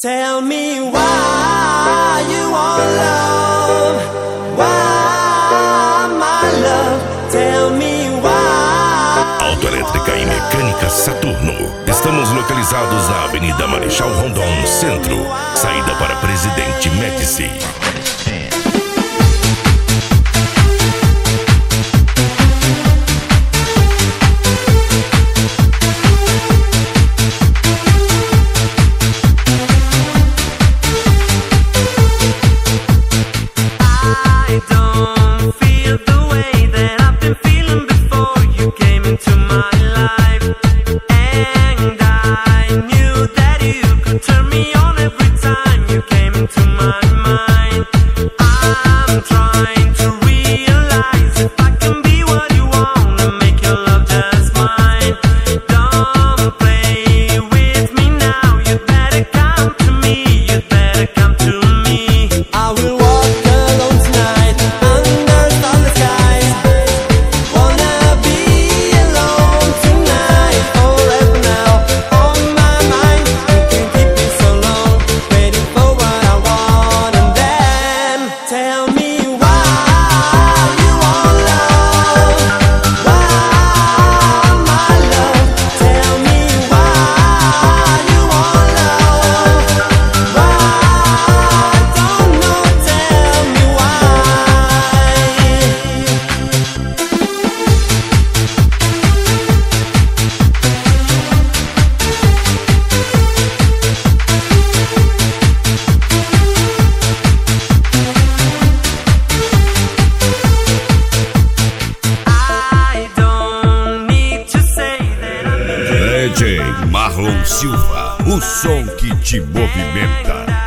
Tell me why you want love, why my love, tell me why. Autoelétrica e Mecânica Saturno. Estamos localizados na Avenida Marechal Rondon, Centro, saída para Presidente Médici. DJ Marlon Silva, o som que te movimenta.